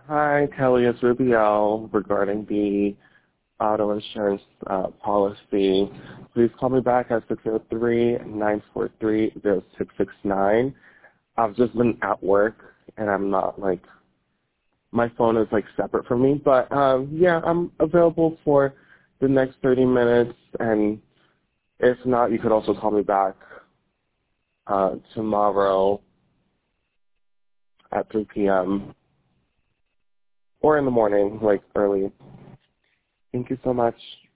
Hi, Kelly. It's Rubiel regarding the auto insurance policy. Please call me back at 603-943-0669. I've just been at work, and I'm not, my phone is, separate from me. But, yeah, I'm available for the next 30 minutes, and if not, you could also call me back tomorrow at 3 p.m. or in the morning, early. Thank you so much.